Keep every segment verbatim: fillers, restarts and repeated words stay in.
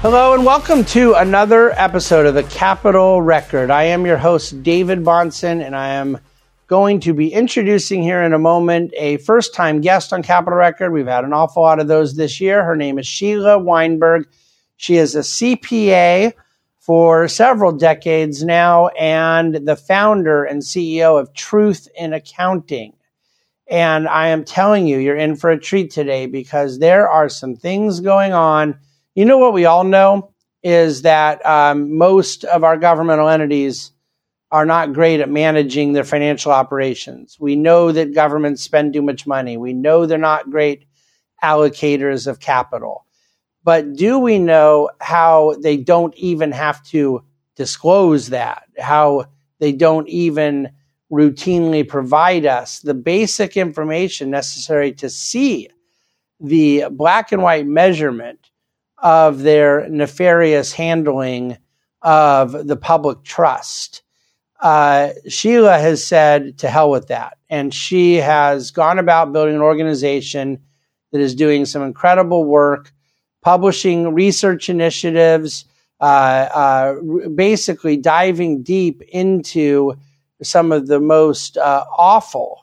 Hello and welcome to another episode of the Capitol Record. I am your host, David Bahnsen, and I am going to be introducing here in a moment a first-time guest on Capitol Record. We've had an awful lot of those this year. Her name is Sheila Weinberg. She is a C P A for several decades now and the founder and C E O of Truth in Accounting. And I am telling you, you're in for a treat today because there are some things going on. You know what we all know is that um, most of our governmental entities are not great at managing their financial operations. We know that governments spend too much money. We know they're not great allocators of capital. But do we know how they don't even have to disclose that, how they don't even routinely provide us the basic information necessary to see the black and white measurement of their nefarious handling of the public trust? Uh, Sheila has said to hell with that. And she has gone about building an organization that is doing some incredible work, publishing research initiatives, uh, uh, basically diving deep into some of the most uh, awful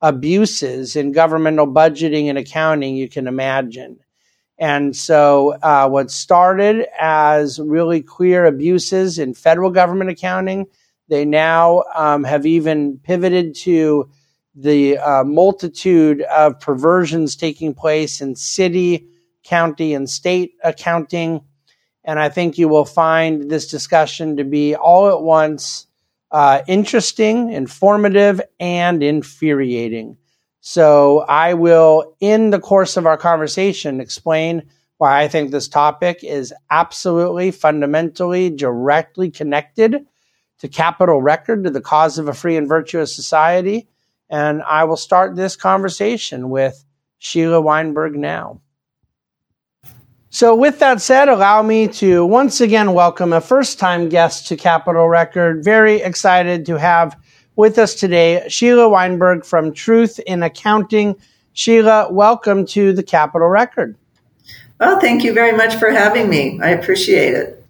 abuses in governmental budgeting and accounting you can imagine. And so uh, what started as really clear abuses in federal government accounting, they now um, have even pivoted to the uh, multitude of perversions taking place in city, county, and state accounting. And I think you will find this discussion to be all at once uh, interesting, informative, and infuriating. So I will, in the course of our conversation, explain why I think this topic is absolutely, fundamentally, directly connected to Capitol Record, to the cause of a free and virtuous society. And I will start this conversation with Sheila Weinberg now. So with that said, allow me to once again welcome a first-time guest to Capitol Record. Very excited to have with us today, Sheila Weinberg from Truth in Accounting. Sheila, welcome to the Capitol Record. Well, thank you very much for having me. I appreciate it.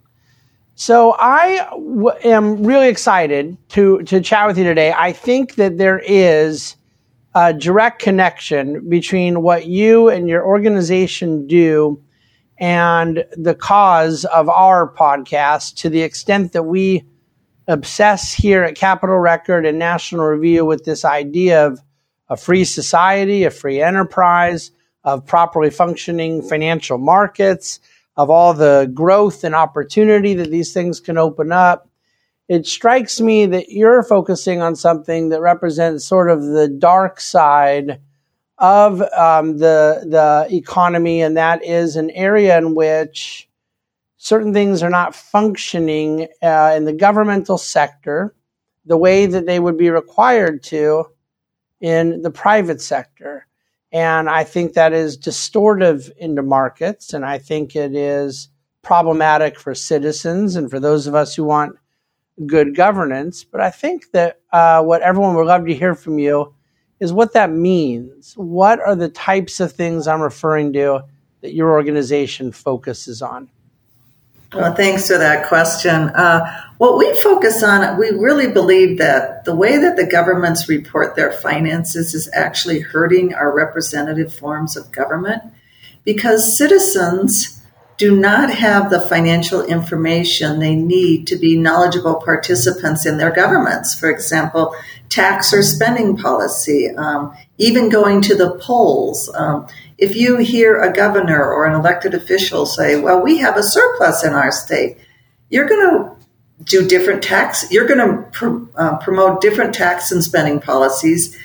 So I w- am really excited to, to chat with you today. I think that there is a direct connection between what you and your organization do and the cause of our podcast, to the extent that we obsess here at Capitol Record and National Review with this idea of a free society, a free enterprise, of properly functioning financial markets, of all the growth and opportunity that these things can open up. It strikes me that you're focusing on something that represents sort of the dark side of um, the, the economy, and that is an area in which certain things are not functioning uh, in the governmental sector the way that they would be required to in the private sector. And I think that is distortive into markets, and I think it is problematic for citizens and for those of us who want good governance. But I think that uh, what everyone would love to hear from you is what that means. What are the types of things I'm referring to that your organization focuses on? Well, thanks for that question. Uh, what we focus on, we really believe that the way that the governments report their finances is actually hurting our representative forms of government, because citizens do not have the financial information they need to be knowledgeable participants in their governments. For example, tax or spending policy, um, even going to the polls. Um, if you hear a governor or an elected official say, well, we have a surplus in our state, you're going to do different tax, you're going to pr- uh, promote different tax and spending policies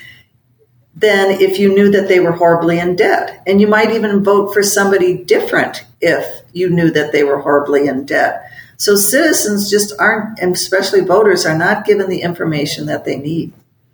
than if you knew that they were horribly in debt. And you might even vote for somebody different if you knew that they were horribly in debt. So citizens just aren't, and especially voters, are not given the information that they need.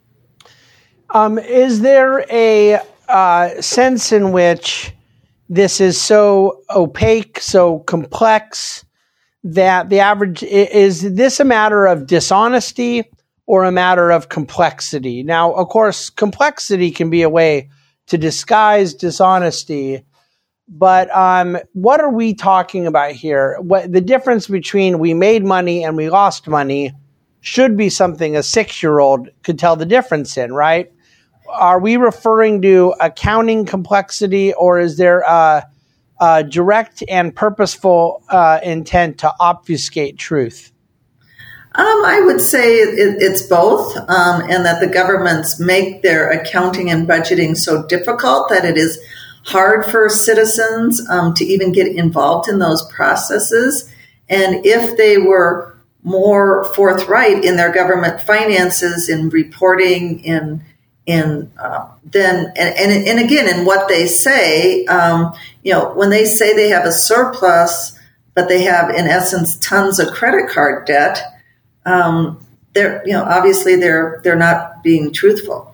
Um, is there a uh, sense in which this is so opaque, so complex, that the average, is this a matter of dishonesty or a matter of complexity? Now, of course, complexity can be a way to disguise dishonesty, But um, what are we talking about here? What the difference between we made money and we lost money should be something a six-year-old could tell the difference in, right? Are we referring to accounting complexity, or is there a, a direct and purposeful uh, intent to obfuscate truth? Um, I would say it, it's both, um, and that the governments make their accounting and budgeting so difficult that it is hard for citizens um, to even get involved in those processes. And if they were more forthright in their government finances, in reporting, in in uh, then and, and and again in what they say, um, you know, when they say they have a surplus, but they have in essence tons of credit card debt. Um, they're, you know, obviously they're they're not being truthful.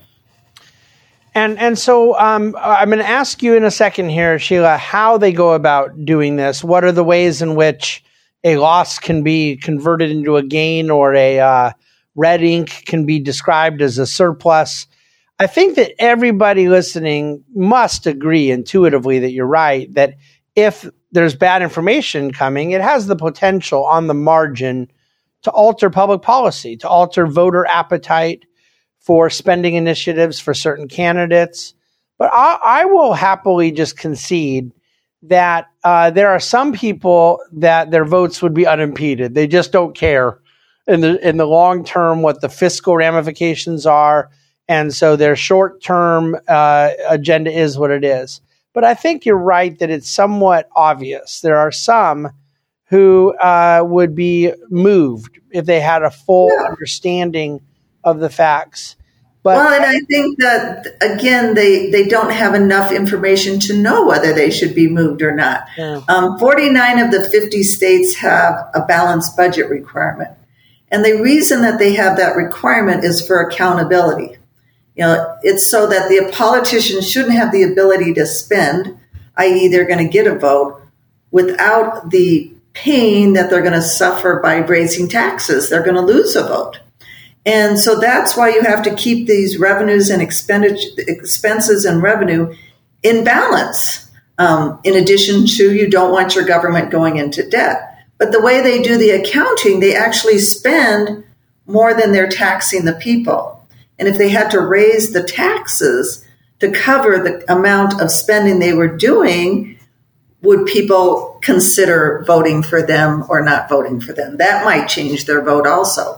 And and so um, I'm going to ask you in a second here, Sheila, how they go about doing this. What are the ways in which a loss can be converted into a gain, or a uh, red ink can be described as a surplus? I think that everybody listening must agree intuitively that you're right, that if there's bad information coming, it has the potential on the margin to alter public policy, to alter voter appetite for spending initiatives for certain candidates. But I, I will happily just concede that uh, there are some people that their votes would be unimpeded. They just don't care in the in the long term what the fiscal ramifications are, and so their short term uh, agenda is what it is. But I think you're right that it's somewhat obvious. There are some who uh, would be moved if they had a full yeah. understanding of the facts. But well, and I think that, again, they, they don't have enough information to know whether they should be moved or not. Yeah. Um, forty-nine of the fifty states have a balanced budget requirement. And the reason that they have that requirement is for accountability. You know, it's so that the politicians shouldn't have the ability to spend, that is they're going to get a vote, without the pain that they're going to suffer by raising taxes. They're going to lose a vote. And so that's why you have to keep these revenues and expenses and revenue in balance. Um, in addition to, you don't want your government going into debt. But the way they do the accounting, they actually spend more than they're taxing the people. And if they had to raise the taxes to cover the amount of spending they were doing, would people consider voting for them or not voting for them? That might change their vote also.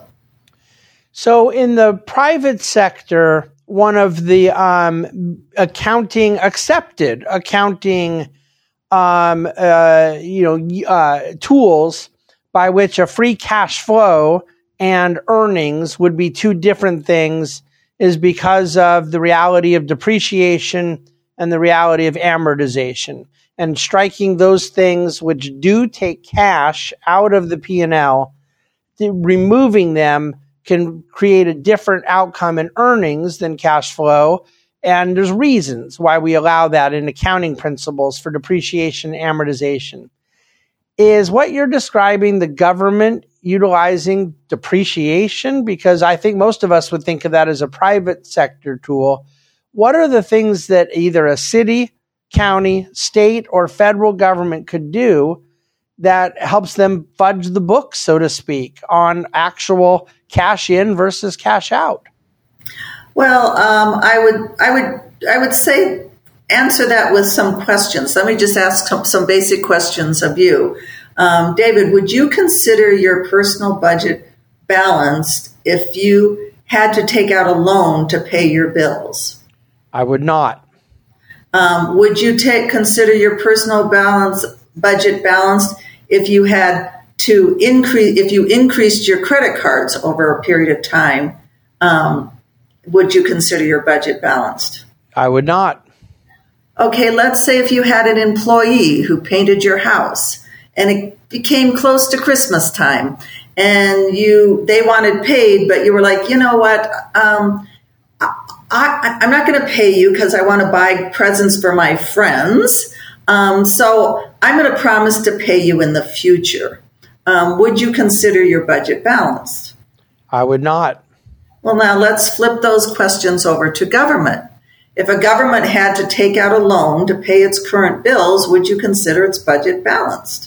So in the private sector, one of the um, accounting accepted accounting um, uh, you know uh, tools by which a free cash flow and earnings would be two different things is because of the reality of depreciation and the reality of amortization. And striking those things which do take cash out of the P and L, removing them can create a different outcome in earnings than cash flow. And there's reasons why we allow that in accounting principles for depreciation and amortization. Is what you're describing the government utilizing depreciation? Because I think most of us would think of that as a private sector tool. What are the things that either a city, county, state, or federal government could do that helps them fudge the book, so to speak, on actual cash in versus cash out? Well, um, I would, I would, I would say answer that with some questions. Let me just ask some, some basic questions of you, um, David. Would you consider your personal budget balanced if you had to take out a loan to pay your bills? I would not. Um, would you take consider your personal balance budget balanced if you had to increase if you increased your credit cards over a period of time? Um, would you consider your budget balanced? I would not. Okay, let's say if you had an employee who painted your house and it became close to Christmas time and you they wanted paid, but you were like, you know what? Um, I, I'm not going to pay you because I want to buy presents for my friends. Um, so I'm going to promise to pay you in the future. Um, would you consider your budget balanced? I would not. Well, now let's flip those questions over to government. If a government had to take out a loan to pay its current bills, would you consider its budget balanced?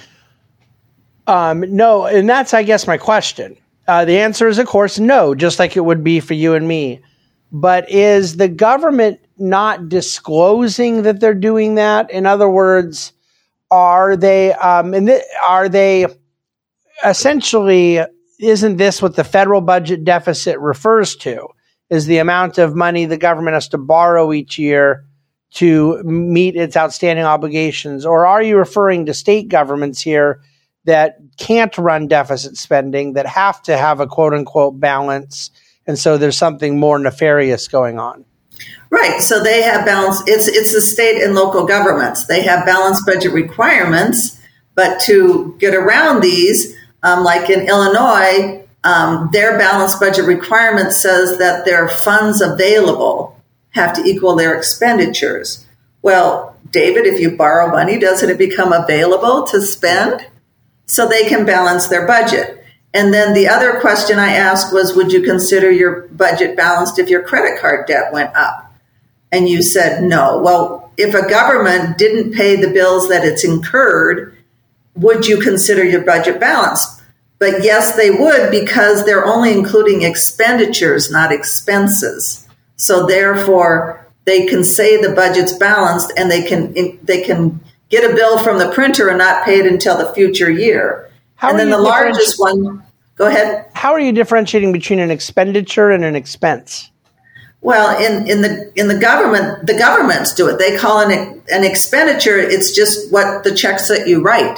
Um, no, and that's, I guess, my question. Uh, the answer is, of course, no, just like it would be for you and me. But is the government not disclosing that they're doing that? In other words, are they, um, and th- are they essentially, isn't this what the federal budget deficit refers to? Is the amount of money the government has to borrow each year to meet its outstanding obligations? Or are you referring to state governments here that can't run deficit spending, that have to have a quote unquote balance, and so there's something more nefarious going on? Right. So they have balance. It's it's the state and local governments. They have balanced budget requirements, but to get around these, um, like in Illinois, um, their balanced budget requirement says that their funds available have to equal their expenditures. Well, David, if you borrow money, doesn't it become available to spend? So they can balance their budget. And then the other question I asked was, would you consider your budget balanced if your credit card debt went up? And you said no. Well, if a government didn't pay the bills that it's incurred, would you consider your budget balanced? But yes, they would, because they're only including expenditures, not expenses. So therefore, they can say the budget's balanced, and they can they can get a bill from the printer and not pay it until the future year. How and then the largest one, go ahead. How are you differentiating between an expenditure and an expense? Well, in, in the in the government, the governments do it. They call an an expenditure. It's just what the checks that you write.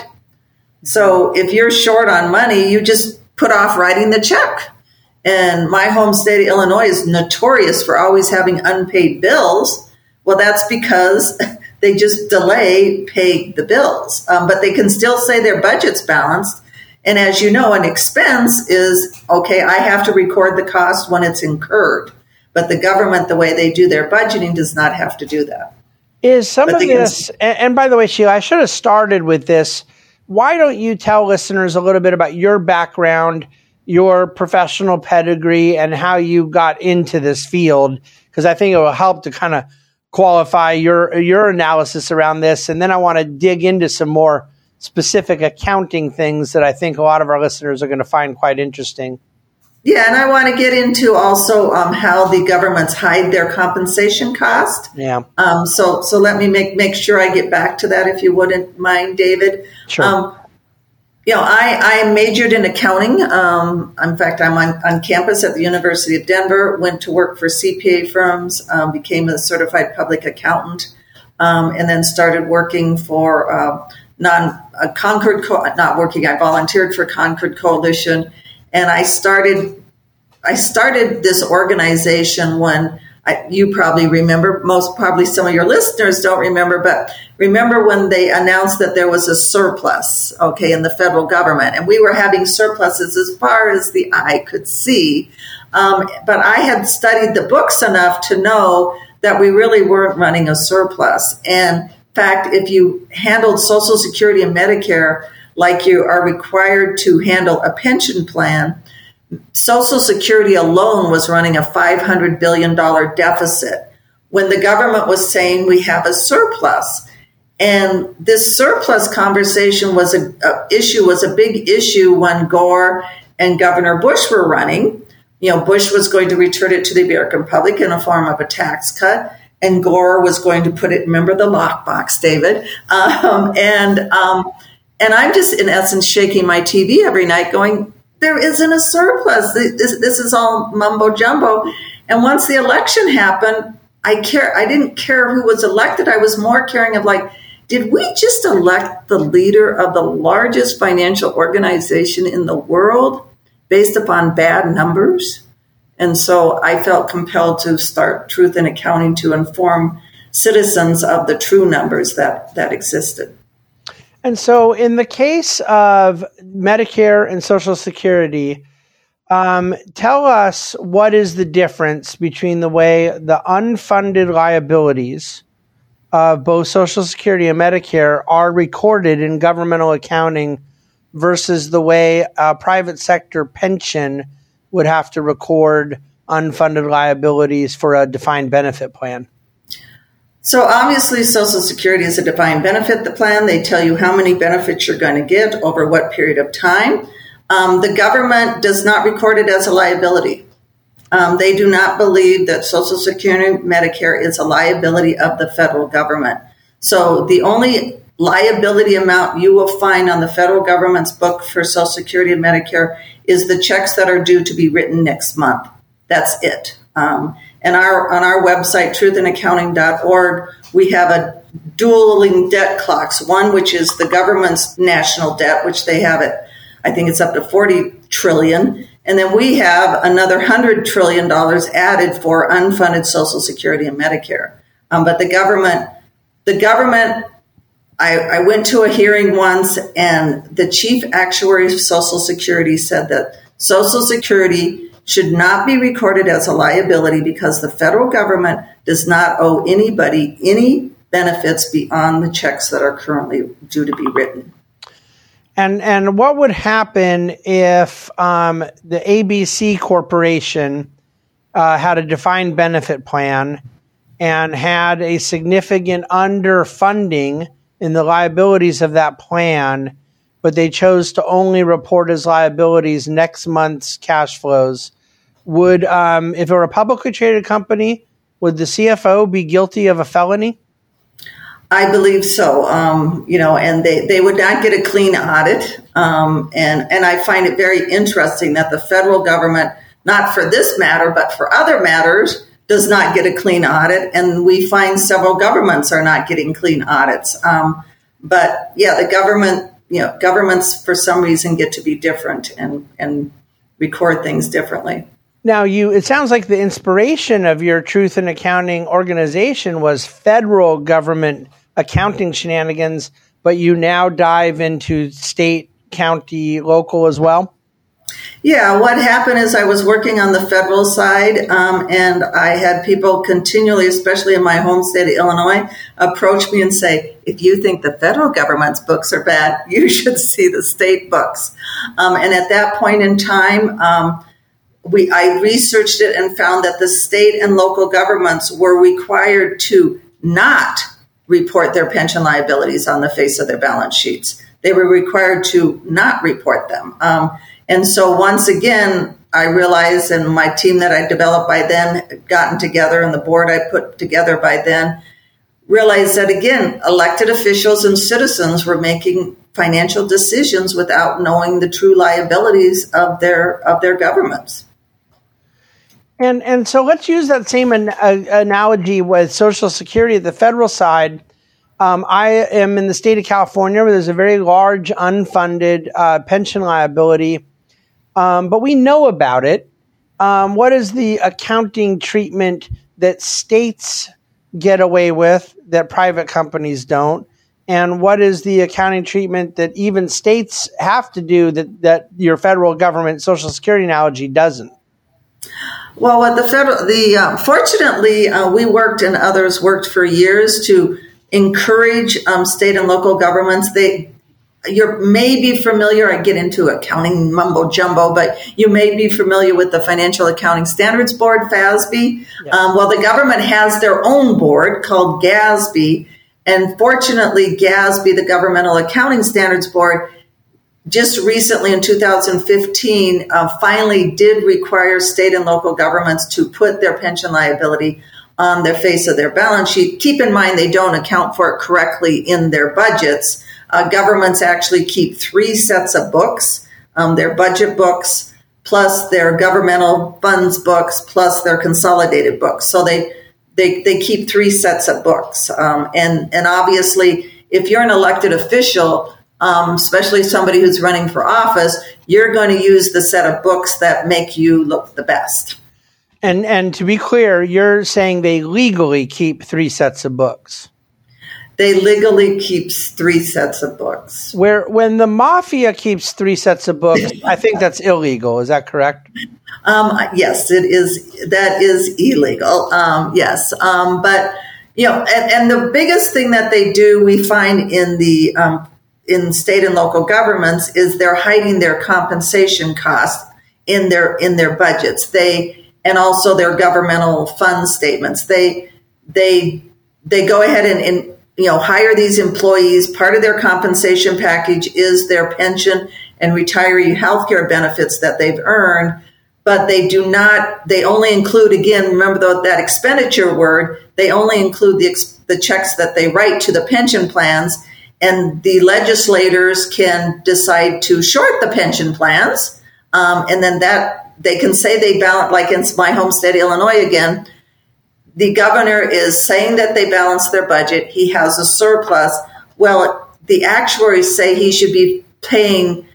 So if you're short on money, you just put off writing the check. And my home state of Illinois is notorious for always having unpaid bills. Well, that's because they just delay paying the bills. Um, but they can still say their budget's balanced. And as you know, an expense is, okay, I have to record the cost when it's incurred. But the government, the way they do their budgeting, does not have to do that. Is some but of this, can, and, and by the way, Sheila, I should have started with this. Why don't you tell listeners a little bit about your background, your professional pedigree, and how you got into this field? Because I think it will help to kind of qualify your your analysis around this. And then I want to dig into some more specific accounting things that I think a lot of our listeners are going to find quite interesting. Yeah, and I want to get into also um, how the governments hide their compensation cost. Yeah. Um, so so let me make make sure I get back to that, if you wouldn't mind, David. Sure. Um, you know, I, I majored in accounting. Um, in fact, I'm on, on campus at the University of Denver, went to work for C P A firms, um, became a certified public accountant, um, and then started working for uh, non uh, Concord, Co- not working, I volunteered for Concord Coalition. And I started, I started this organization when I, you probably remember, most probably some of your listeners don't remember, but remember when they announced that there was a surplus, okay, in the federal government, and we were having surpluses as far as the eye could see. Um, but I had studied the books enough to know that we really weren't running a surplus. And in fact, if you handled Social Security and Medicare like you are required to handle a pension plan, Social Security alone was running a five hundred billion dollars deficit when the government was saying we have a surplus. And this surplus conversation was a, a issue, was a big issue when Gore and Governor Bush were running. You know, Bush was going to return it to the American public in the form of a tax cut, and Gore was going to put it, remember the lockbox, David, um, and um, And I'm just, in essence, shaking my T V every night going, there isn't a surplus. This, this is all mumbo jumbo. And once the election happened, I care. I didn't care who was elected. I was more caring of like, did we just elect the leader of the largest financial organization in the world based upon bad numbers? And so I felt compelled to start Truth in Accounting to inform citizens of the true numbers that, that existed. And so in the case of Medicare and Social Security, um, tell us what is the difference between the way the unfunded liabilities of both Social Security and Medicare are recorded in governmental accounting versus the way a private sector pension would have to record unfunded liabilities for a defined benefit plan. So obviously, Social Security is a defined benefit the plan. They tell you how many benefits you're going to get over what period of time. Um, the government does not record it as a liability. Um, they do not believe that Social Security, Medicare is a liability of the federal government. So the only liability amount you will find on the federal government's book for Social Security and Medicare is the checks that are due to be written next month. That's it. Um, and our on our website, truth in accounting dot org, we have a dueling debt clocks, one which is the government's national debt, which they have at, I think it's up to forty trillion dollars. And then we have another one hundred trillion dollars added for unfunded Social Security and Medicare. Um, but the government, the government, I, I went to a hearing once, and the chief actuary of Social Security said that Social Security should not be recorded as a liability because the federal government does not owe anybody any benefits beyond the checks that are currently due to be written. And and what would happen if um, the A B C Corporation uh, had a defined benefit plan and had a significant underfunding in the liabilities of that plan, but they chose to only report as liabilities next month's cash flows? Would, um, if it were a publicly traded company, would the C F O be guilty of a felony? I believe so. Um, you know, and they, they would not get a clean audit. Um, and, and I find it very interesting that the federal government, not for this matter, but for other matters, does not get a clean audit. And we find several governments are not getting clean audits. Um, but yeah, the government, you know, governments for some reason get to be different and, and record things differently. Now, you it sounds like the inspiration of your Truth in Accounting organization was federal government accounting shenanigans, but you now dive into state, county, local as well? Yeah, what happened is I was working on the federal side, um, and I had people continually, especially in my home state of Illinois, approach me and say, if you think the federal government's books are bad, you should see the state books. Um, and at that point in time, um, We, I researched it and found that the state and local governments were required to not report their pension liabilities on the face of their balance sheets. They were required to not report them. Um, and so once again, I realized, and my team that I developed by then, gotten together, and the board I put together by then, realized that, again, elected officials and citizens were making financial decisions without knowing the true liabilities of their of their governments. And and so let's use that same an, uh, analogy with Social Security at the federal side. Um, I am in the state of California where there's a very large unfunded uh, pension liability, um, but we know about it. Um, what is the accounting treatment that states get away with that private companies don't? And what is the accounting treatment that even states have to do that, that your federal government Social Security analogy doesn't? Well, what the federal, the uh, fortunately, uh, we worked and others worked for years to encourage um, state and local governments. They, you may be familiar. I get into accounting mumbo jumbo, but you may be familiar with the Financial Accounting Standards Board, F A S B. Yeah. Um, well, the government has their own board called G A S B, and fortunately, G A S B, the Governmental Accounting Standards Board, just recently in two thousand fifteen, uh, finally did require state and local governments to put their pension liability on their face of their balance sheet. Keep in mind, they don't account for it correctly in their budgets. Uh, governments actually keep three sets of books, um, their budget books, plus their governmental funds books, plus their consolidated books. So they they, they keep three sets of books. Um, and, and obviously, if you're an elected official, Um, especially somebody who's running for office, you're going to use the set of books that make you look the best. And and to be clear, you're saying they legally keep three sets of books. They legally keep three sets of books. Where when the mafia keeps three sets of books, I think that's illegal. Is that correct? Um, yes, it is. That is illegal. Um, yes, um, but you know, and, and the biggest thing that they do, we find in the um, in state and local governments, is they're hiding their compensation costs in their in their budgets. They and also their governmental fund statements. They they they go ahead and, and you know, hire these employees. Part of their compensation package is their pension and retiree healthcare benefits that they've earned, but they do not, they only include, again, remember the, that expenditure word, they only include the, the checks that they write to the pension plans, and the legislators can decide to short the pension plans, um, and then that, they can say they balance, like in my home state, Illinois again, the governor is saying that they balance their budget. He has a surplus. Well, the actuaries say he should be paying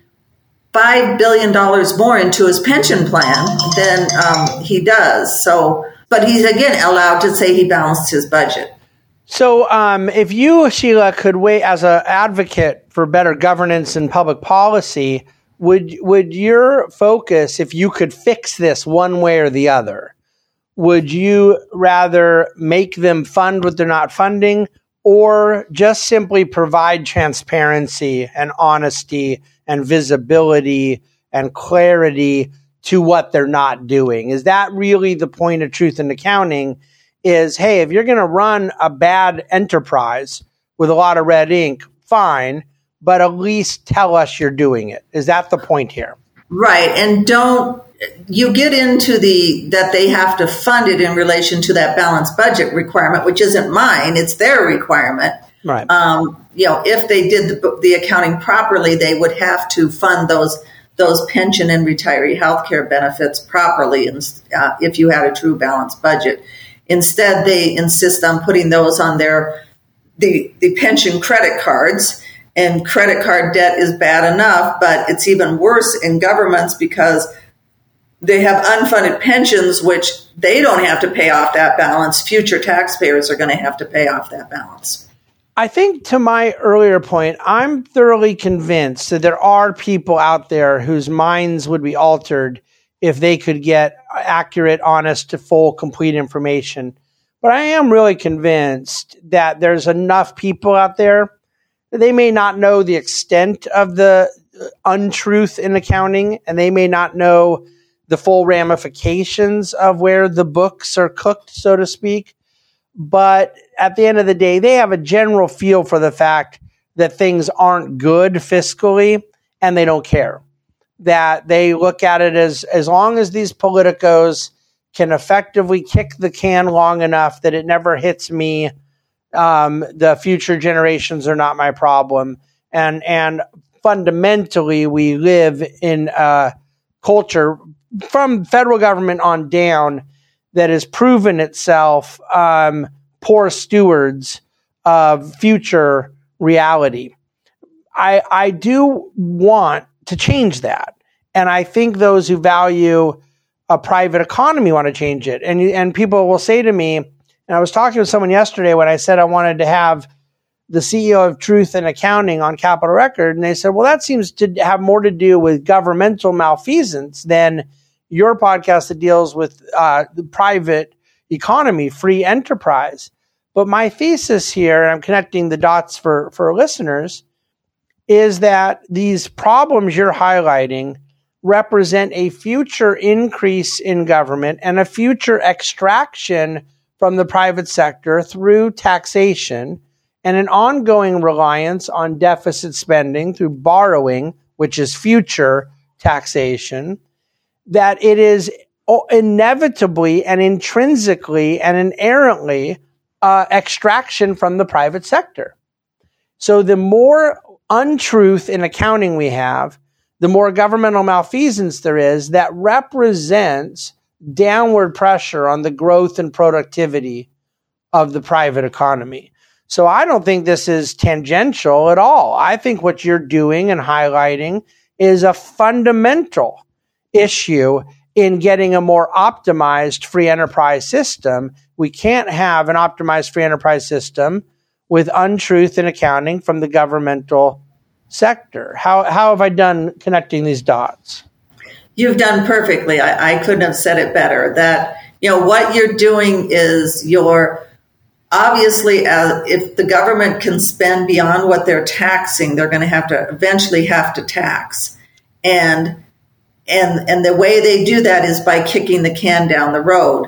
five billion dollars more into his pension plan than um, he does. So, but he's, again, allowed to say he balanced his budget. So um, if you, Sheila, could wait as an advocate for better governance and public policy, would would your focus, if you could fix this one way or the other, would you rather make them fund what they're not funding, or just simply provide transparency and honesty and visibility and clarity to what they're not doing? Is that really the point of Truth in Accounting? Is, hey, if you're going to run a bad enterprise with a lot of red ink, fine, but at least tell us you're doing it. Is that the point here? Right. And don't, you get into the, that they have to fund it in relation to that balanced budget requirement, which isn't mine, it's their requirement. Right. Um, you know, if they did the, the accounting properly, they would have to fund those those pension and retiree healthcare benefits properly, and uh, if you had a true balanced budget. Instead, they insist on putting those on their the the pension credit cards, and credit card debt is bad enough, but it's even worse in governments because they have unfunded pensions, which they don't have to pay off that balance. Future taxpayers are going to have to pay off that balance. I think, to my earlier point, I'm thoroughly convinced that there are people out there whose minds would be altered if they could get accurate, honest, full, complete information. But I am really convinced that there's enough people out there that they may not know the extent of the untruth in accounting, and they may not know the full ramifications of where the books are cooked, so to speak. But at the end of the day, they have a general feel for the fact that things aren't good fiscally, and they don't care. That they look at it as, as long as these politicos can effectively kick the can long enough that it never hits me, um, the future generations are not my problem. And, and fundamentally, we live in a culture from federal government on down that has proven itself um, poor stewards of future reality. I, I do want to change that. And I think those who value a private economy want to change it. And, and people will say to me, and I was talking to someone yesterday when I said I wanted to have the C E O of Truth in Accounting on Capitol Record, and they said, well, that seems to have more to do with governmental malfeasance than your podcast that deals with uh, the private economy, free enterprise. But my thesis here, and I'm connecting the dots for, for listeners, is that these problems you're highlighting represent a future increase in government and a future extraction from the private sector through taxation and an ongoing reliance on deficit spending through borrowing, which is future taxation, that it is inevitably and intrinsically and inherently uh, extraction from the private sector. So the more untruth in accounting we have, the more governmental malfeasance there is that represents downward pressure on the growth and productivity of the private economy. So I don't think this is tangential at all. I think what you're doing and highlighting is a fundamental issue in getting a more optimized free enterprise system. We can't have an optimized free enterprise system with untruth in accounting from the governmental sector. How how have I done connecting these dots? You've done perfectly. I, I couldn't have said it better. That, you know, what you're doing is you're obviously, uh, if the government can spend beyond what they're taxing, they're going to have to eventually have to tax. And And and the way they do that is by kicking the can down the road.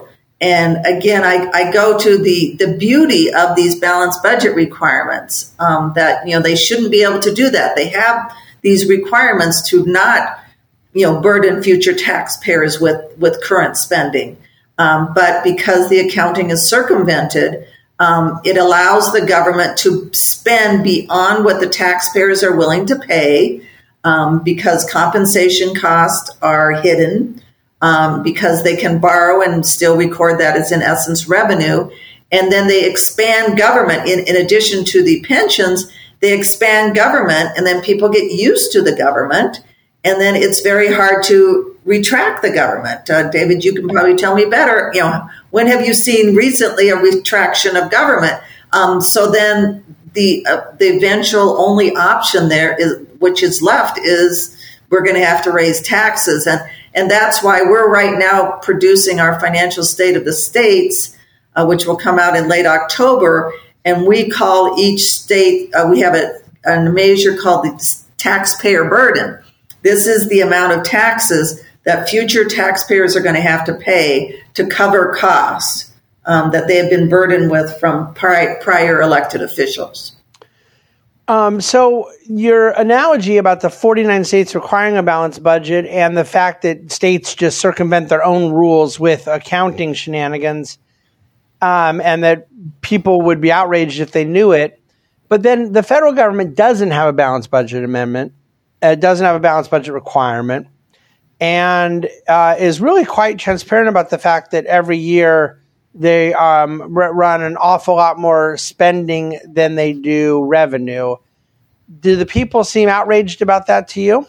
And again, I, I go to the, the beauty of these balanced budget requirements, um, that, you know, they shouldn't be able to do that. They have these requirements to not, you know, burden future taxpayers with, with current spending. Um, but because the accounting is circumvented, um, it allows the government to spend beyond what the taxpayers are willing to pay, um, because compensation costs are hidden. Um, because they can borrow and still record that as, in essence, revenue. And then they expand government. In, in addition to the pensions, they expand government, and then people get used to the government. And then it's very hard to retract the government. Uh, David, you can probably tell me better. You know, when have you seen recently a retraction of government? Um, so then the uh, the eventual only option there is, which is left, is we're going to have to raise taxes. And And that's why we're right now producing our financial state of the states, uh, which will come out in late October. And we call each state, uh, we have a, a measure called the taxpayer burden. This is the amount of taxes that future taxpayers are going to have to pay to cover costs um, that they have been burdened with from pri- prior elected officials. Um, so your analogy about the forty-nine states requiring a balanced budget and the fact that states just circumvent their own rules with accounting shenanigans, um, and that people would be outraged if they knew it. But then the federal government doesn't have a balanced budget amendment. It doesn't have a balanced budget requirement, and uh, is really quite transparent about the fact that every year they um, r- run an awful lot more spending than they do revenue. Do the people seem outraged about that to you?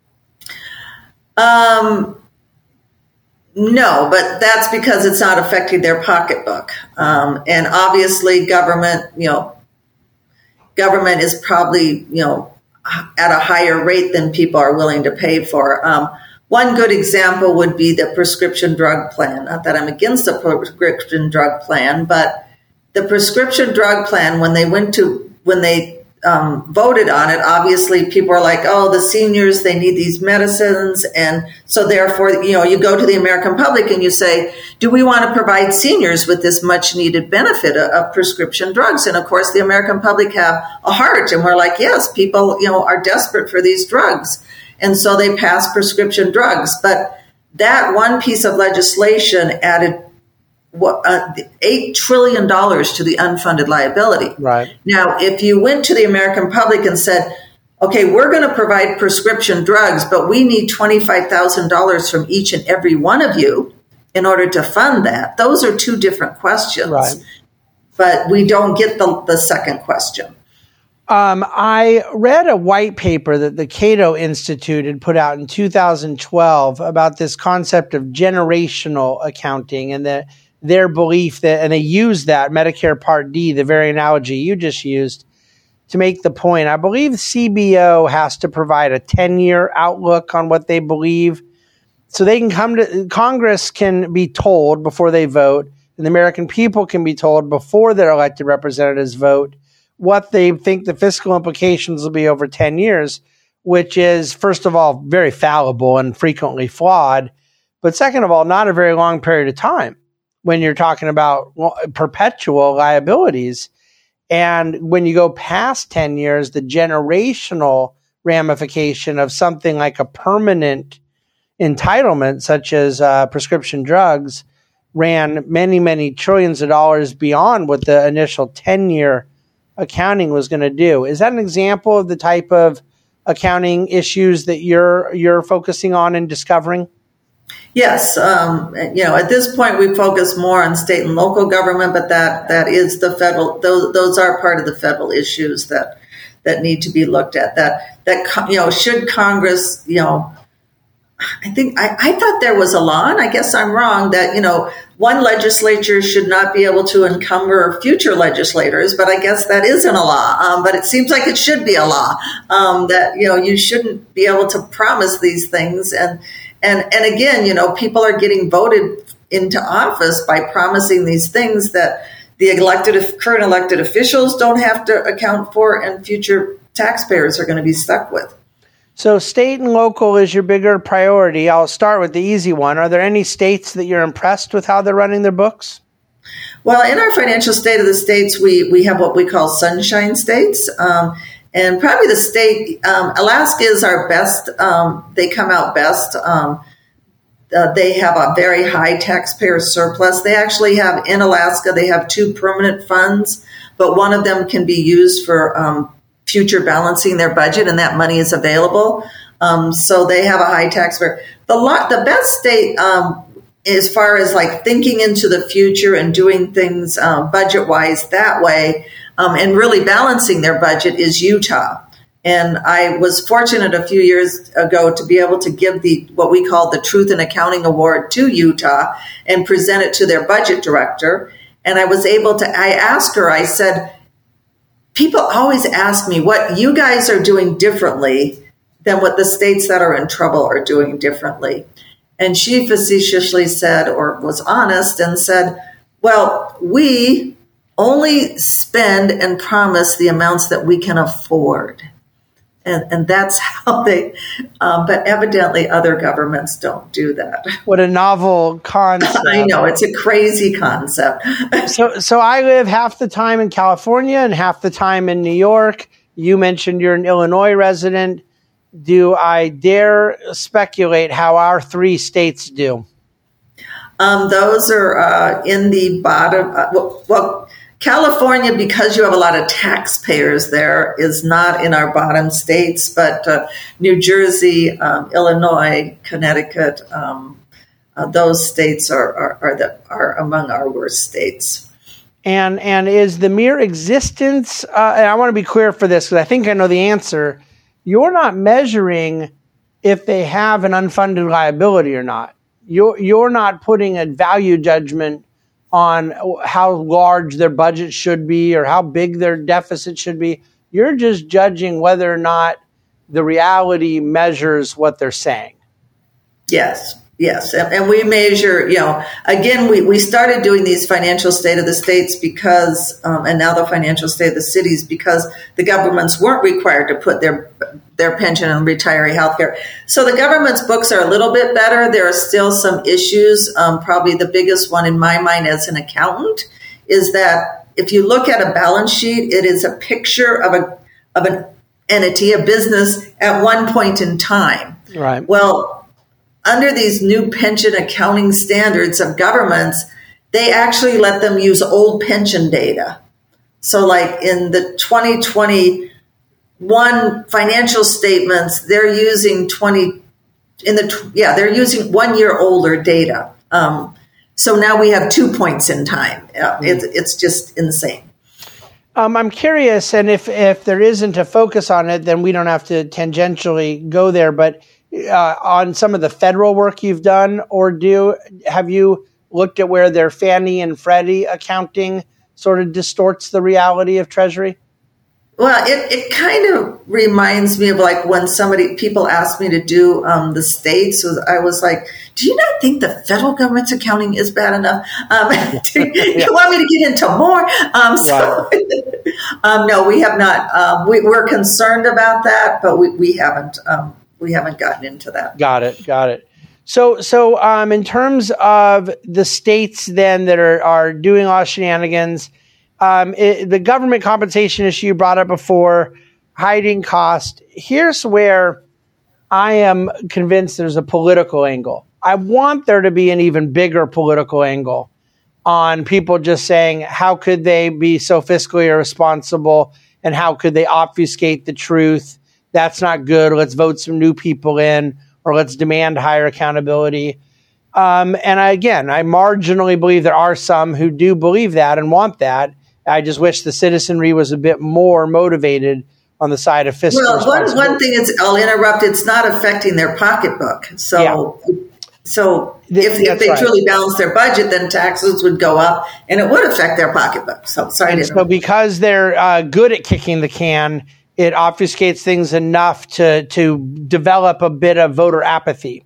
Um, no, but that's because it's not affecting their pocketbook. Um, and obviously government, you know, government is probably, you know, at a higher rate than people are willing to pay for. Um, One good example would be the prescription drug plan. Not that I'm against the prescription drug plan, but the prescription drug plan, when they went to, when they um, voted on it, obviously people are like, oh, the seniors, they need these medicines. And so therefore, you know, you go to the American public and you say, do we want to provide seniors with this much needed benefit of, of prescription drugs? And of course, the American public have a heart. And we're like, yes, people, you know, are desperate for these drugs. And so they passed prescription drugs. But that one piece of legislation added what, uh, eight trillion dollars to the unfunded liability. Right. Now, if you went to the American public and said, okay, we're going to provide prescription drugs, but we need twenty-five thousand dollars from each and every one of you in order to fund that, those are two different questions. Right. But we don't get the, the second question. Um, I read a white paper that the Cato Institute had put out in two thousand twelve about this concept of generational accounting, and that their belief that, and they used that Medicare Part D, the very analogy you just used, to make the point. I believe C B O has to provide a ten-year outlook on what they believe, so they can come to Congress can be told before they vote, and the American people can be told before their elected representatives vote what they think the fiscal implications will be over ten years, which is, first of all, very fallible and frequently flawed, but second of all, not a very long period of time when you're talking about perpetual liabilities. And when you go past ten years, the generational ramification of something like a permanent entitlement, such as uh, prescription drugs, ran many, many trillions of dollars beyond what the initial ten-year accounting was going to do. Is that an example of the type of accounting issues that you're you're focusing on and discovering? Yes. Um, you know, at this point, we focus more on state and local government, but that that is the federal. Those those are part of the federal issues that that need to be looked at. That that you know, should Congress, you know, I think I, I thought there was a law, and I guess I'm wrong, that, you know, one legislature should not be able to encumber future legislators, but I guess that isn't a law. Um, but it seems like it should be a law, um, that, you know, you shouldn't be able to promise these things. And, and, and again, you know, people are getting voted into office by promising these things that the elected, current elected officials don't have to account for, and future taxpayers are going to be stuck with. So state and local is your bigger priority. I'll start with the easy one. Are there any states that you're impressed with how they're running their books? Well, in our financial state of the states, we, we have what we call sunshine states. Um, and probably the state, um, Alaska is our best. Um, they come out best. Um, uh, they have a very high taxpayer surplus. They actually have, in Alaska, they have two permanent funds, but one of them can be used for um, future balancing their budget, and that money is available. Um, so they have a high taxpayer. The, lot, the best state, um, as far as like thinking into the future and doing things um, budget-wise that way, um, and really balancing their budget, is Utah. And I was fortunate a few years ago to be able to give the what we call the Truth in Accounting Award to Utah and present it to their budget director. And I was able to, I asked her, I said, people always ask me what you guys are doing differently than what the states that are in trouble are doing differently. And she facetiously said, or was honest and said, well, we only spend and promise the amounts that we can afford. And, and that's how they, um, but evidently other governments don't do that. What a novel concept. I know, it's a crazy concept. so, so I live half the time in California and half the time in New York. You mentioned you're an Illinois resident. Do I dare speculate how our three states do? Um, those are uh, in the bottom. Uh, well, well, California, because you have a lot of taxpayers there, is not in our bottom states, but uh, New Jersey, um, Illinois, Connecticut, um, uh, those states are are are, the, are among our worst states. And and is the mere existence, uh, and I want to be clear for this because I think I know the answer, you're not measuring if they have an unfunded liability or not. You're, you're not putting a value judgment on how large their budget should be or how big their deficit should be. You're just judging whether or not the reality measures what they're saying. Yes. Yes, and, and we measure, you know, again, we, we started doing these financial state of the states because, um, and now the financial state of the cities, because the governments weren't required to put their their pension and retiree health care. So the government's books are a little bit better. There are still some issues. Um, probably the biggest one in my mind as an accountant is that if you look at a balance sheet, it is a picture of a of an entity, a business at one point in time. Right. Well, under these new pension accounting standards of governments, they actually let them use old pension data. So like in the twenty twenty-one financial statements, they're using twenty in the, yeah, they're using one year older data. Um, so now we have two points in time. Uh, it's, it's just insane. Um, I'm curious, and if, if there isn't a focus on it, then we don't have to tangentially go there, but Uh, on some of the federal work you've done or do, have you looked at where their Fannie and Freddie accounting sort of distorts the reality of Treasury? Well, it, it kind of reminds me of like when somebody, people asked me to do um, the states. So I was like, do you not think the federal government's accounting is bad enough? Um, do you, yeah. you want me to get into more? Um, so, right. um, no, we have not. Um, we, we're concerned about that, but we, we haven't um, we haven't gotten into that. Got it. Got it. So, so um, in terms of the states then that are, are doing all shenanigans, Um, it, the government compensation issue you brought up before, hiding cost. Here's where I am convinced there's a political angle. I want there to be an even bigger political angle on people just saying, how could they be so fiscally irresponsible and how could they obfuscate the truth? That's not good. Let's vote some new people in or let's demand higher accountability. Um, and I, again, I marginally believe there are some who do believe that and want that. I just wish the citizenry was a bit more motivated on the side of fiscal well, responsibility. One, one thing is, I'll interrupt, it's not affecting their pocketbook. So, yeah. so if, if they right. truly balance their budget, then taxes would go up and it would affect their pocketbook. So, sorry and to So because they're uh, good at kicking the can, it obfuscates things enough to, to develop a bit of voter apathy.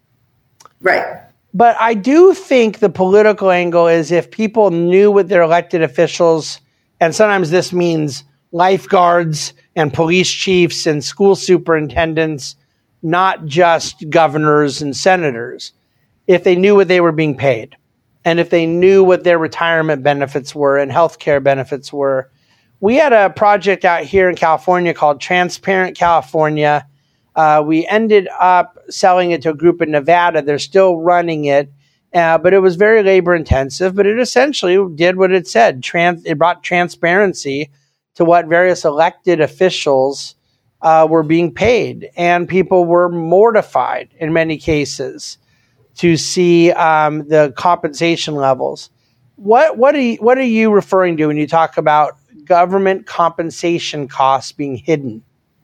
Right. But I do think the political angle is if people knew what their elected officials, and sometimes this means lifeguards and police chiefs and school superintendents not just governors and senators, if they knew what they were being paid and if they knew what their retirement benefits were and healthcare benefits were. We had a project out here in California called Transparent California. Uh, we ended up selling it to a group in Nevada. They're still running it, uh, but it was very labor intensive, but it essentially did what it said. Trans- it brought transparency to what various elected officials uh, were being paid, and people were mortified in many cases to see um, the compensation levels. What what are you, what are you referring to when you talk about government compensation costs being hidden?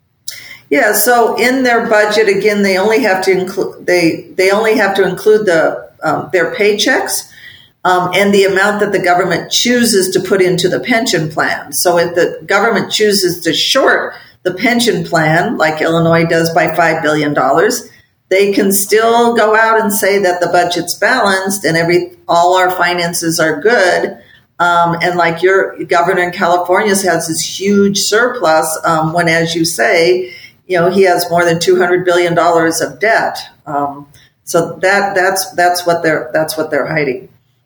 Yeah, so in their budget, again, they only have to include they they only have to include the um, their paychecks um, and the amount that the government chooses to put into the pension plan. So if the government chooses to short the pension plan, like Illinois does by five billion dollars, they can still go out and say that the budget's balanced and every all our finances are good. Um, and like your governor in California has this huge surplus um, when, as you say, you know, he has more than two hundred billion dollars of debt. Um, so that that's that's what they're that's what they're hiding.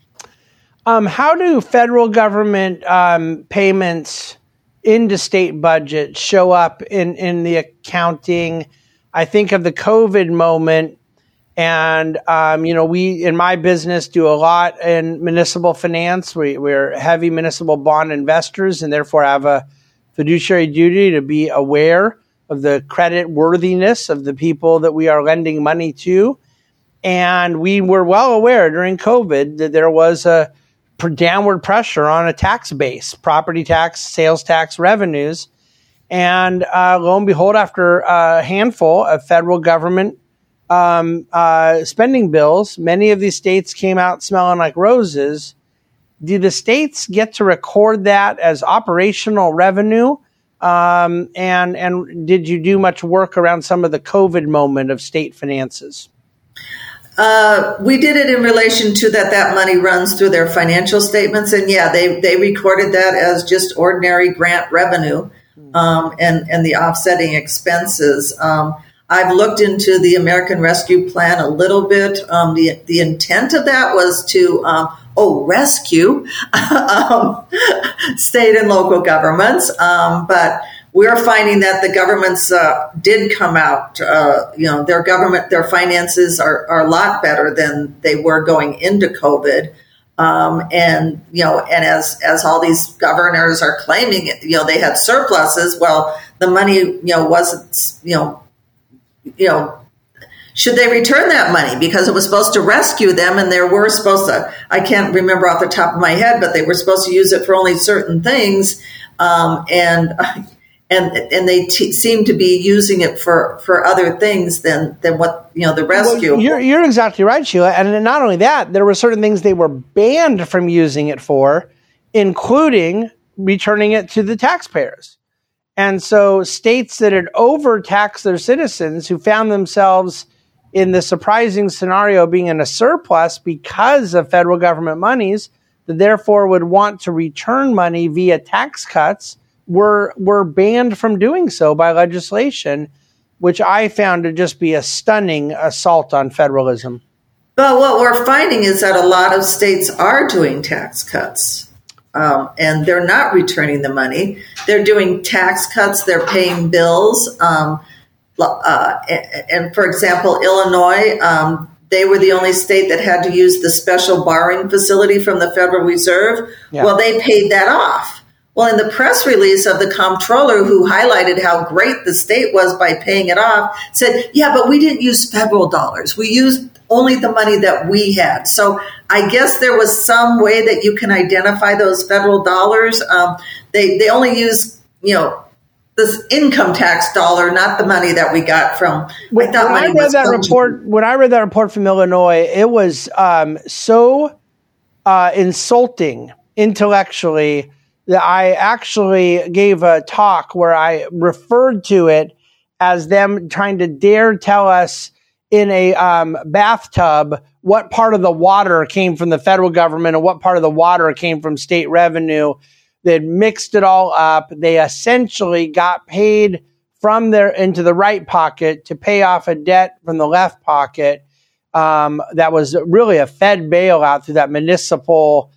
Um, how do federal government um, payments into state budget show up in, in the accounting? I think of the COVID moment, and um, you know, we in my business do a lot in municipal finance. We, we're heavy municipal bond investors, and therefore have a fiduciary duty to be aware of the credit worthiness of the people that we are lending money to. And we were well aware during COVID that there was a downward pressure on a tax base, property tax, sales tax revenues. And uh, lo and behold, after a handful of federal government um, uh, spending bills, many of these states came out smelling like roses. Do the states get to record that as operational revenue? Um, and and did you do much work around some of the COVID moment of state finances? Uh, we did it in relation to that that money runs through their financial statements. And yeah, they, they recorded that as just ordinary grant revenue um, and, and the offsetting expenses. Um, I've looked into the American Rescue Plan a little bit. Um, the, the intent of that was to um, oh, rescue um, state and local governments. Um, but we're finding that the governments uh, did come out, uh, you know, their government, their finances are, are a lot better than they were going into COVID. Um, and, you know, and as, as all these governors are claiming, you know, they had surpluses. Well, the money, you know, wasn't, you know, you know, should they return that money? Because it was supposed to rescue them, and they were supposed to, I can't remember off the top of my head, but they were supposed to use it for only certain things. Um, and, and, and they t- seem to be using it for, for other things than, than what, you know, the rescue. Well, you're, you're exactly right, Sheila. And not only that, there were certain things they were banned from using it for, including returning it to the taxpayers. And so states that had overtaxed their citizens, who found themselves in the surprising scenario being in a surplus because of federal government monies, that therefore would want to return money via tax cuts, were were banned from doing so by legislation, which I found to just be a stunning assault on federalism. But what we're finding is that a lot of states are doing tax cuts. Um, and they're not returning the money. They're doing tax cuts. They're paying bills. Um, uh, and, and, for example, Illinois, um, they were the only state that had to use the special borrowing facility from the Federal Reserve. Yeah. Well, they paid that off. Well, in the press release of the comptroller, who highlighted how great the state was by paying it off, said, yeah, but we didn't use federal dollars. We used only the money that we had. So I guess there was some way that you can identify those federal dollars. Um, they, they only use, you know, this income tax dollar, not the money that we got from. When, I, when I read that report, when I read that report from Illinois, it was um, so uh, insulting intellectually that I actually gave a talk where I referred to it as them trying to dare tell us in a um, bathtub what part of the water came from the federal government and what part of the water came from state revenue. They mixed it all up. They essentially got paid from their into the right pocket to pay off a debt from the left pocket. Um, that was really a Fed bailout through that municipal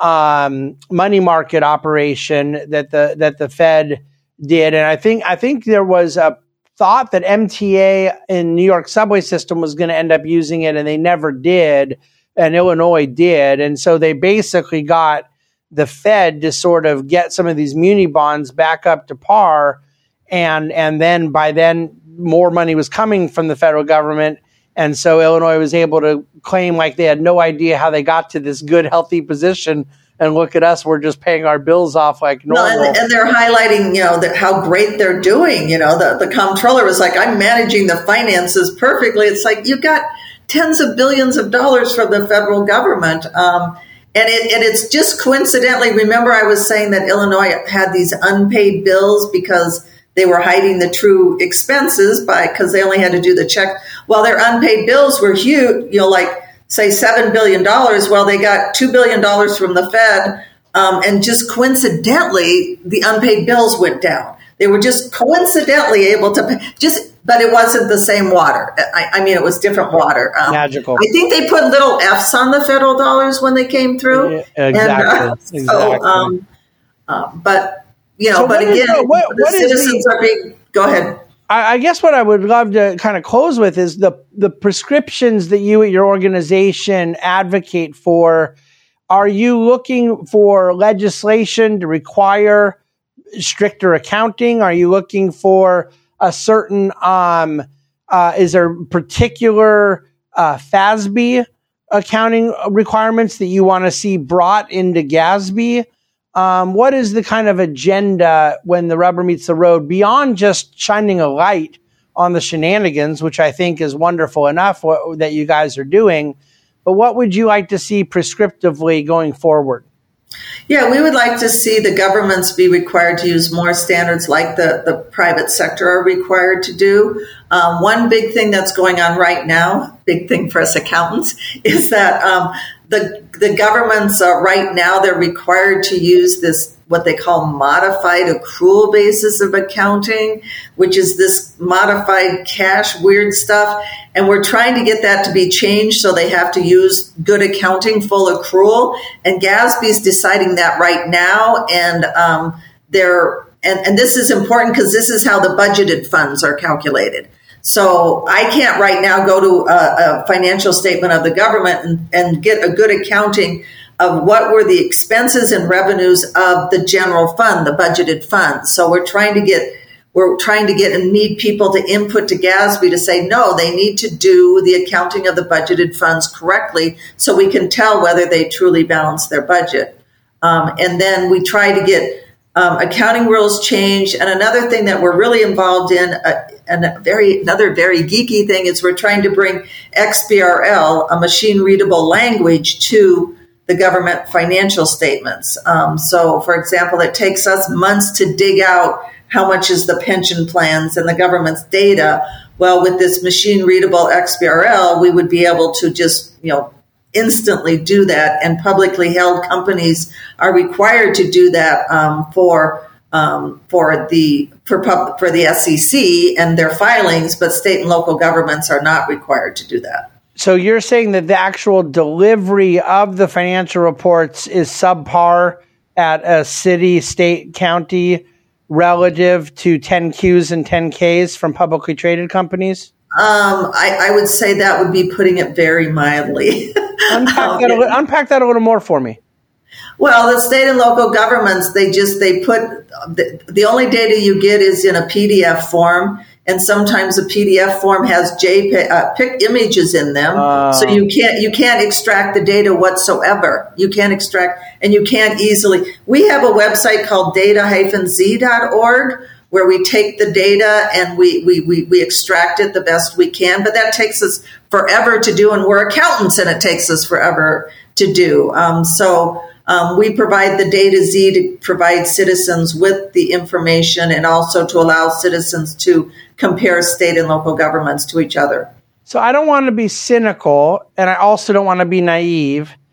um, money market operation that the that the Fed did. And I think I think there was a thought that M T A in New York subway system was going to end up using it, and they never did, and Illinois did. And so they basically got the Fed to sort of get some of these muni bonds back up to par. And and then by then, more money was coming from the federal government. And so Illinois was able to claim like they had no idea how they got to this good, healthy position. And look at us, we're just paying our bills off like normal. No, and, and they're highlighting, you know, the, how great they're doing. You know, the, the comptroller was like, I'm managing the finances perfectly. It's like, you got tens of billions of dollars from the federal government. Um, and, it, and it's just coincidentally, remember I was saying that Illinois had these unpaid bills because they were hiding the true expenses by because they only had to do the check. Well, their unpaid bills were huge, you know, like say seven billion dollars. Well, they got two billion dollars from the Fed. Um, and just coincidentally, the unpaid bills went down. They were just coincidentally able to pay, just, but it wasn't the same water. I, I mean, it was different water. Um, Magical. I think they put little F's on the federal dollars when they came through. Yeah, exactly. And, uh, exactly. So, um, uh, but, you know, so but again, the, what, the what citizens the, are being, go ahead. I, I guess what I would love to kind of close with is the, the prescriptions that you at your organization advocate for. Are you looking for legislation to require stricter accounting? Are you looking for a certain, um, uh, is there particular uh, F A S B accounting requirements that you want to see brought into G A S B? Um, what is the kind of agenda when the rubber meets the road beyond just shining a light on the shenanigans, which I think is wonderful enough what, that you guys are doing, but what would you like to see prescriptively going forward? Yeah, we would like to see the governments be required to use more standards like the, the private sector are required to do. Um, one big thing that's going on right now, big thing for us accountants, is that um, the the governments uh, right now, they're required to use this, what they call modified accrual basis of accounting, which is this modified cash weird stuff. And we're trying to get that to be changed so they have to use good accounting, full accrual. And G A S B is deciding that right now. And um, they're and, and this is important because this is how the budgeted funds are calculated. So I can't right now go to a, a financial statement of the government and, and get a good accounting of what were the expenses and revenues of the general fund, the budgeted funds. So we're trying to get we're trying to get and need people to input to G A S B to say, no, they need to do the accounting of the budgeted funds correctly so we can tell whether they truly balance their budget. Um, and then we try to get um, accounting rules changed. And another thing that we're really involved in, uh, and a very another very geeky thing, is we're trying to bring X B R L, a machine readable language, to the government financial statements. Um, so, for example, it takes us months to dig out how much is the pension plans and the government's data. Well, with this machine readable X B R L, we would be able to just, you know, instantly do that. And publicly held companies are required to do that um, for um, for the for, pub, for the S E C and their filings, but state and local governments are not required to do that. So you're saying that the actual delivery of the financial reports is subpar at a city, state, county relative to ten Qs and ten Ks from publicly traded companies? Um, I, I would say that would be putting it very mildly. Unpack, um, that a, unpack that a little more for me. Well, the state and local governments, they just, they put, the, the only data you get is in a P D F form. And sometimes a P D F form has JPEG, uh, pic images in them. Uh, so you can't, you can't extract the data whatsoever. You can't extract, and you can't easily. We have a website called data dash z dot org where we take the data and we, we, we, we extract it the best we can. But that takes us forever to do. And we're accountants and it takes us forever to do. Um, so, Um, we provide the Data Z to provide citizens with the information and also to allow citizens to compare state and local governments to each other. So I don't want to be cynical, and I also don't want to be naive,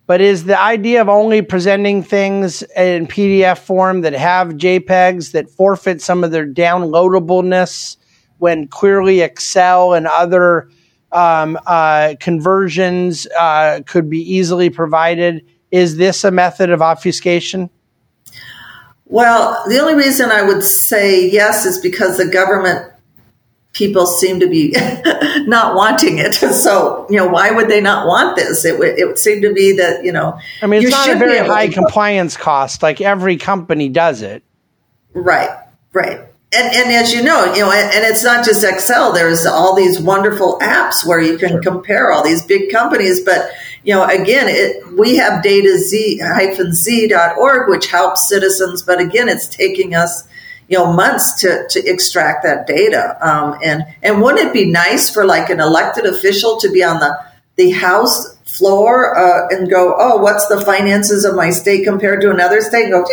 But is the idea of only presenting things in P D F form that have JPEGs that forfeit some of their downloadableness when clearly Excel and other um, uh, conversions uh, could be easily provided? Is this a method of obfuscation? Well, the only reason I would say yes is because the government people seem to be not wanting it. So, you know, why would they not want this? It would, it would seem to be that, you know, I mean, it's not a very high compliance cost. Like every company does it. Right, right. And, and as you know, you know, and, and it's not just Excel. There's all these wonderful apps where you can sure. compare all these big companies. But, you know, again, it, we have data z dot org, which helps citizens. But again, it's taking us, you know, months to, to extract that data. Um, and, and wouldn't it be nice for like an elected official to be on the, the House floor uh, and go, oh, what's the finances of my state compared to another state? And go,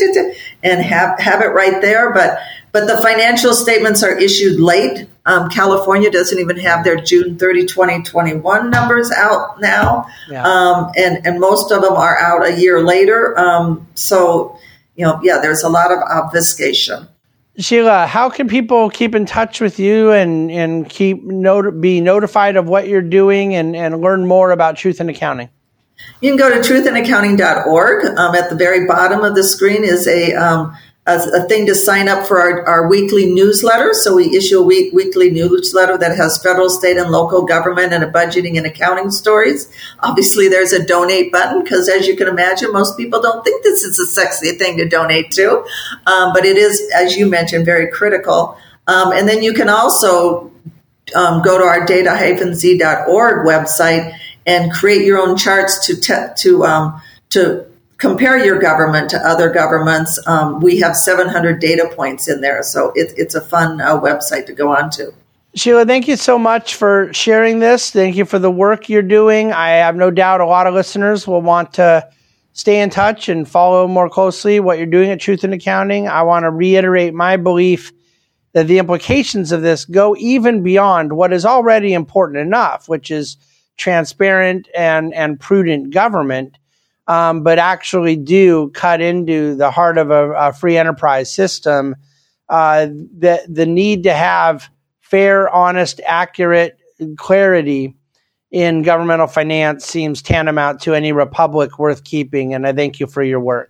and have, have it right there. But, but the financial statements are issued late. Um, California doesn't even have their June thirtieth, twenty twenty-one numbers out now. Yeah. Um, and, and most of them are out a year later. Um, so, you know, yeah, there's a lot of obfuscation. Sheila, how can people keep in touch with you and, and keep not- be notified of what you're doing and, and learn more about Truth in Accounting? You can go to truth in accounting dot org. Um, at the very bottom of the screen is a um, a, a thing to sign up for our, our weekly newsletter. So we issue a week, weekly newsletter that has federal, state, and local government and a budgeting and accounting stories. Obviously, there's a donate button because, as you can imagine, most people don't think this is a sexy thing to donate to. Um, but it is, as you mentioned, very critical. Um, and then you can also um, go to our data z dot org website and create your own charts to te- to um, to compare your government to other governments. Um, we have seven hundred data points in there, so it, it's a fun uh, website to go on to. Sheila, thank you so much for sharing this. Thank you for the work you're doing. I have no doubt a lot of listeners will want to stay in touch and follow more closely what you're doing at Truth in Accounting. I want to reiterate my belief that the implications of this go even beyond what is already important enough, which is transparent and, and prudent government. Um, but actually do cut into the heart of a, a free enterprise system. Uh, the the need to have fair, honest, accurate clarity in governmental finance seems tantamount to any republic worth keeping. And I thank you for your work.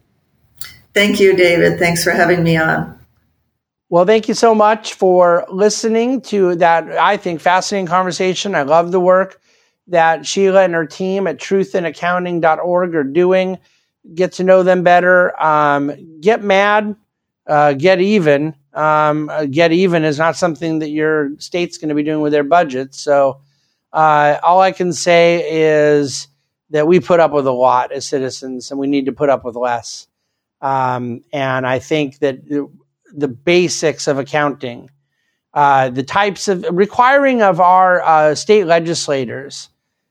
Thank you, David. Thanks for having me on. Well, thank you so much for listening to that, I think, fascinating conversation. I love the work that Sheila and her team at truth in accounting dot org are doing. Get to know them better. Um, get mad, uh, get even. Um, get even is not something that your state's going to be doing with their budget. So uh, all I can say is that we put up with a lot as citizens, and we need to put up with less. Um, and I think that the, the basics of accounting, uh, the types of requiring of our uh, state legislators,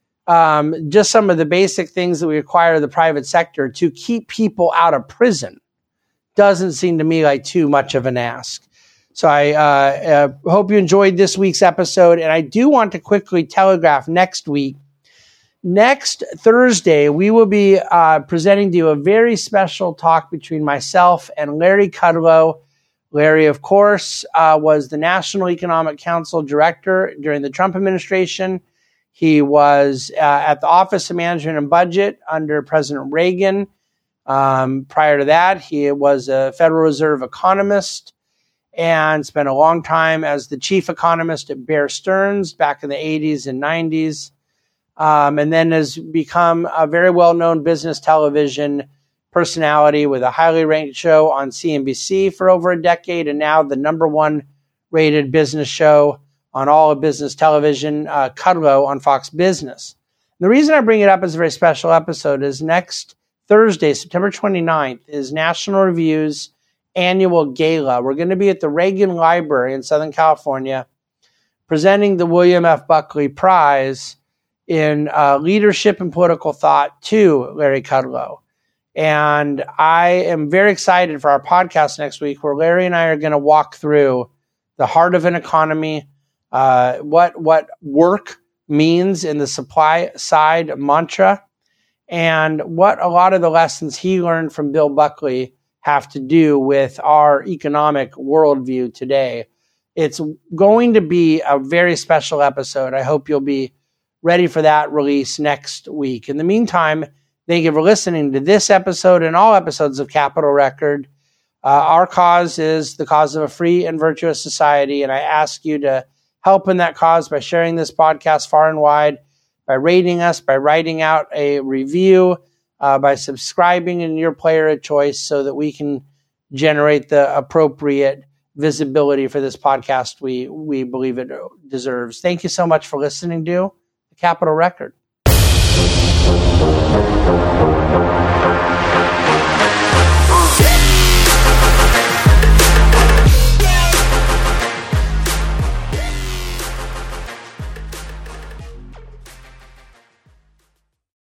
Um, just some of the basic things that we require of the private sector to keep people out of prison doesn't seem to me like too much of an ask. So I uh, uh, hope you enjoyed this week's episode. And I do want to quickly telegraph next week. Next Thursday, we will be uh, presenting to you a very special talk between myself and Larry Kudlow. Larry, of course, uh, was the National Economic Council director during the Trump administration. He was uh, at the Office of Management and Budget under President Reagan. Um, prior to that, he was a Federal Reserve economist and spent a long time as the chief economist at Bear Stearns back in the eighties and nineties, um, and then has become a very well-known business television personality with a highly ranked show on C N B C for over a decade, and now the number one rated business show on all of business television, uh, Kudlow on Fox Business. And the reason I bring it up as a very special episode is next Thursday, September twenty-ninth, is National Review's annual gala. We're going to be at the Reagan Library in Southern California presenting the William F. Buckley Prize in uh, Leadership and Political Thought to Larry Kudlow. And I am very excited for our podcast next week, where Larry and I are going to walk through the heart of an economy, Uh, what what work means in the supply side mantra, and what a lot of the lessons he learned from Bill Buckley have to do with our economic worldview today. It's going to be a very special episode. I hope you'll be ready for that release next week. In the meantime, thank you for listening to this episode and all episodes of Capital Record. Uh, our cause is the cause of a free and virtuous society, and I ask you to help in that cause by sharing this podcast far and wide, by rating us, by writing out a review, uh, by subscribing in your player of choice so that we can generate the appropriate visibility for this podcast we, we believe it deserves. Thank you so much for listening to The Capital Record.